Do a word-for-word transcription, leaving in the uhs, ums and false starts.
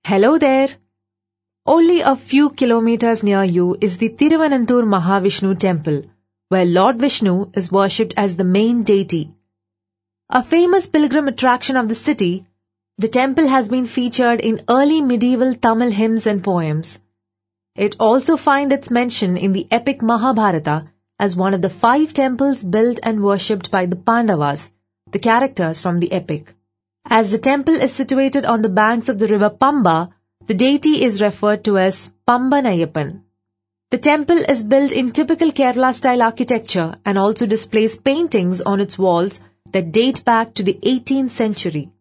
Hello there! Only a few kilometers near you is the Thiruvananthoor Mahavishnu temple, where Lord Vishnu is worshipped as the main deity. A famous pilgrim attraction of the city, the temple has been featured in early medieval Tamil hymns and poems. It also finds its mention in the epic Mahabharata as one of the five temples built and worshipped by the Pandavas, the characters from the epic. As the temple is situated on the banks of the river Pamba, the deity is referred to as Pambanayappan. The temple is built in typical Kerala-style architecture and also displays paintings on its walls that date back to the eighteenth century.